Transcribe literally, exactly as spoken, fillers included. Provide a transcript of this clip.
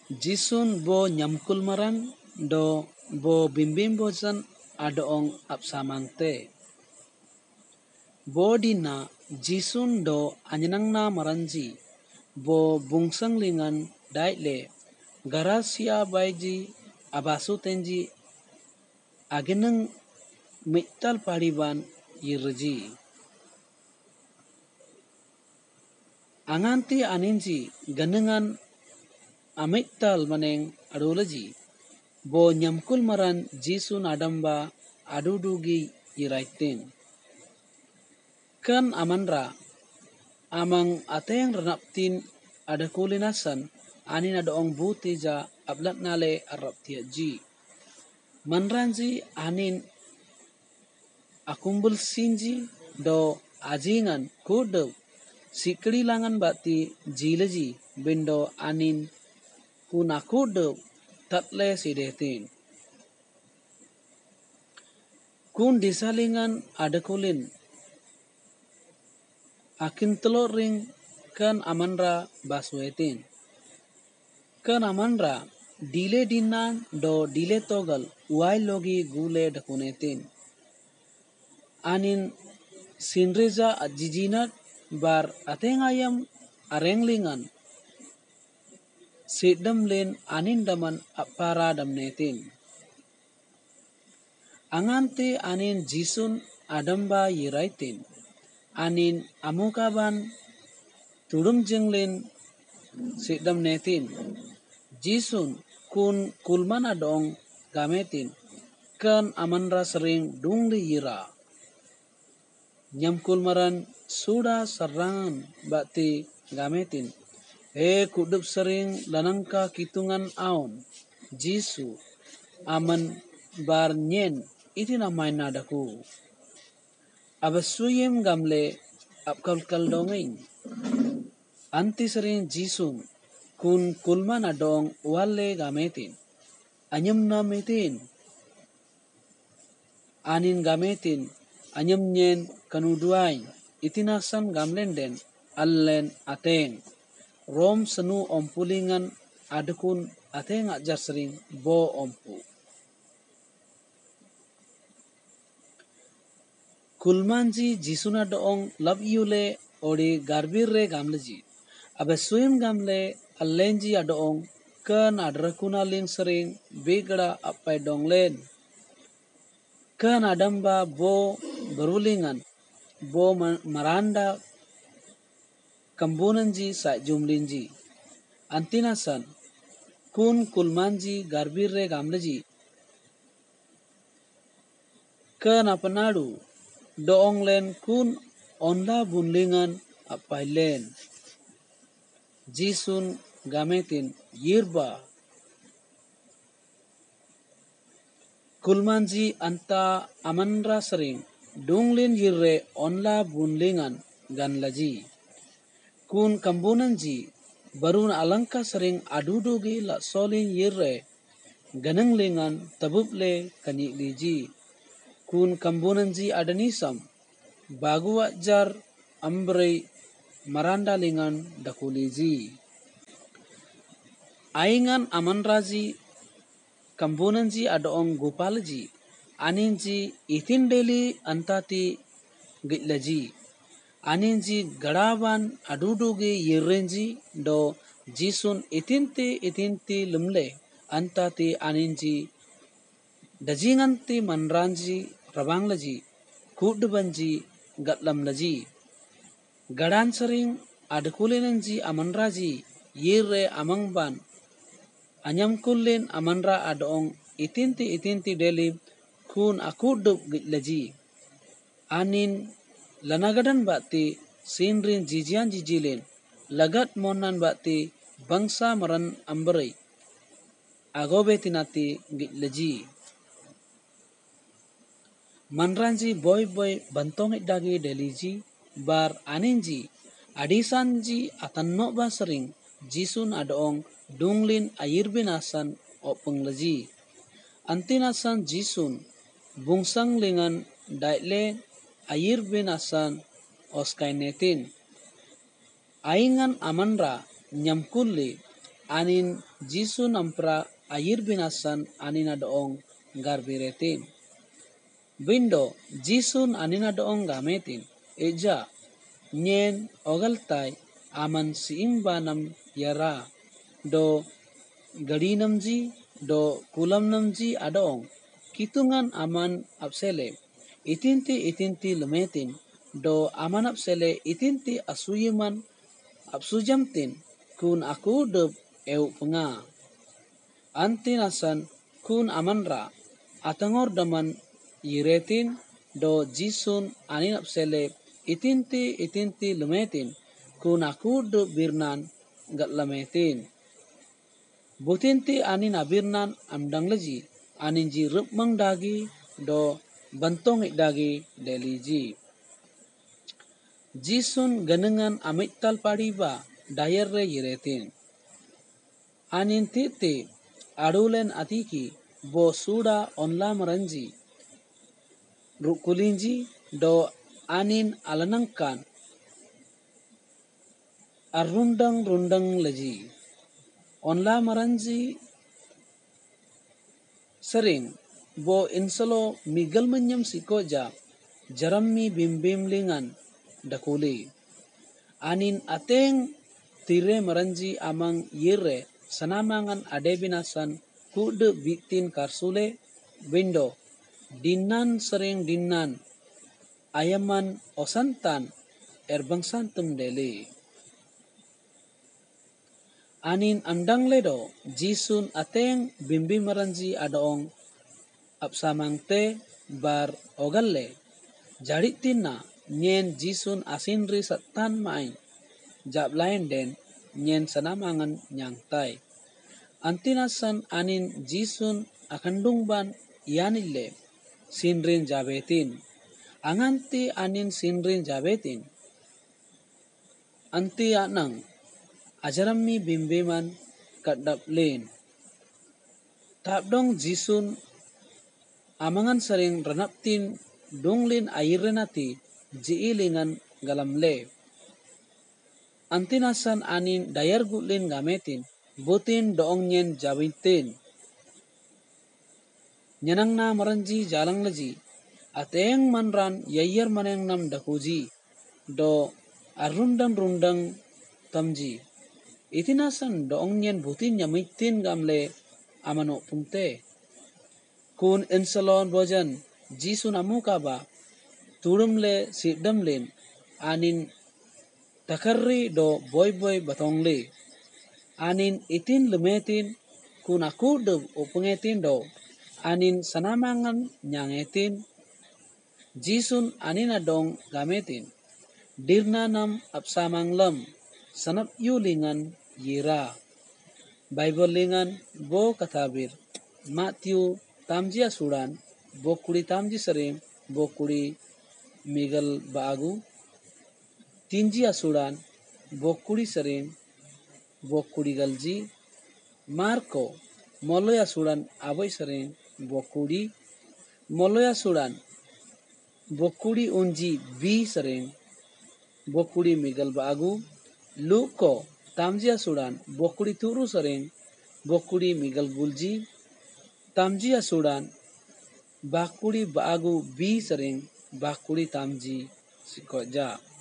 Jisun bo nyamkul maran do bo bimbim bojan adoong apsamangte. Bo dina jisun do anyanang na maranji bo bungsang lingan daile garasia baiji abasu tenji ageneng mital pariban yirji. Anganti aninji ganengan amital maneng adulaji bo nyamkul maran jisun adamba adudugi yiraitin. Kan amanra amang ateng renaptin ada kulinasan anin adoong buti ja ablat nale arab tiaji. Manranji anin akumbul sinji do ajingan kudu sikri langan bati jilaji bindo anin kuna kudu tatle sidetin. Kun disalingan ada kulin akin telur ring kan amanra baswetin. Kan amanra dile dinan do dile togal uai logi gule dakunetin. Anin sinreza ajijinat bar ateng ayam arenglingan sidam len anin daman apara damnetin. Angante anin jisun adamba yiraitin. Anin amukaban tudum jenglen sidam netin. Jisun kun kulman adong gametin. Kan amanra sering dungli yira. Nyam kulmaran suda sarangan bati gametin. E kudup sering lanangka kitungan aon. Jisu aman bar nyen iti namay nadaku. Abasuyem gamle apkal kaldonging. Anti sering jisun kun kulman adong wale gametin. Anyam nametin. Anin gametin anyam nyen kanuduay itinasan gamlen den allen ateng. Rom senu ompulingan adukun ateng ajar sering bo ompu. Kulmanji jisuna doong love you le odi garbir re gamleji. Abe suim gamle allenji adoong kan adrakuna ling sering bigda apai donglen. Kan adamba bo berulingan bo maranda kambunanji sa jumlinji. Antinasan kun kulmanji garbir re gamleji. Kan apanadu doong len kun onla bunlingan apai len. Jisun gametin yirba. Kulmanji anta amanra sering dunglin yirre onla bunlingan ganlaji. Kun kambunanji barun alangka sering adudugi la solin yirre ganenglingan tabuble kanyikliji. Kun kambunanji adanisam bagu wajar ambrei maranda lingan dakuliji. Aingan amanraji kambunanji adoong gopalji aninji itindeli antati gitlaji. Aninji gadaban adudugi yirrenji do jisun itinti itinti lumle antati aninji dajinganti manranji rabanglaji kudubanji gatlamlaji. Gadan sering adukulinanji amanraji yirre amangban anyam kullin amanra adoong itinti itinti deli kun akudub gitlaji. Anin lanagadan bati sinrin jijian jijilin lagat monan bati bangsa maran ambrei agobe tinati gitlaji. Manranji boy boy bantong idagi deliji bar aninji adisanji atanno ba sering jisun adoong dunglin ayirbin asan openglaji. Antinasan jisun bungsang lingan daile ayirbin asan oskainetin. Aingan amanra nyamkulli anin Jisun ampra ayir binasan anina doong garbiretin. Bindo Jisun anina doong gametin eja nyen ogaltai aman siimbanam yara do gadinamji do kulamnamji adong kitungan aman apsele itinti itinti lemetin do aman apsele itinti asuyiman apsujamtin kun aku deb eu penga antinasan kun amanra atangor daman yiretin do Jisun anin apsele itinti itinti lemetin kun aku deb birnan gat lemetin butinti anin abirnan amdangleji anin ji rupmang dagi do bantong dagi deliji Jisun ganengan amital padiba dayer re yiretin anin titi adulen atiki bo suda onla maranji rukulinji do anin alanangkan arundang rundang leji onla maranji sering bo insalo migal menyam sikoja jarammi bimbim lingan dakuli anin ateng tire maranji amang yire sanamangan adebinasan kude bitin karsule bindo dinan sering dinan ayaman osantan erbangsantum deli anin andang ledo Jisun ateng bimbi maranji adong apsamangte bar ogalle jaditina nyen Jisun asinri satan main jab lain den nyen sanamangan nyangtai antinasan anin Jisun akandungban yanille sinrin jabetin anganti anin sinrin jabetin anti anang ajarammi bimbiman kadap len tapdong Jisun amangan sering ranaptin donglin ayirrenati jiilingan galamle antinasan anin dayar gutlin gametin butin doong nyen jawintin nyanangna maranji jalanglaji ateng manran yayyer maneng nam dakuji do arundang rundang tamji itinasan doong nyen butin nyamitin gamle amano pungte kun insalon bojan Jisun amukaba turumle sidamlin anin takarri do boy boy batongle anin itin lemetin kun aku de upengetin do anin sanamangan nyangetin Jisun anin adong gametin dirnanam apsamanglam sanap yulingan yira Bible lingan bo katabir Matthew tamji asuran bo kuri tamji sering bo kuri migal baagu tinji asuran bo kuri sering bo kuri galji Marko moloy asuran aboy sering bo kuri moloy asuran bo kuri unji bi sering bo kuri migal baagu Luko tamji asuran bo kuri turu sering bo kuri migal gulji tamji asuran bakuri baagu bi sering bakuri tamji sikoja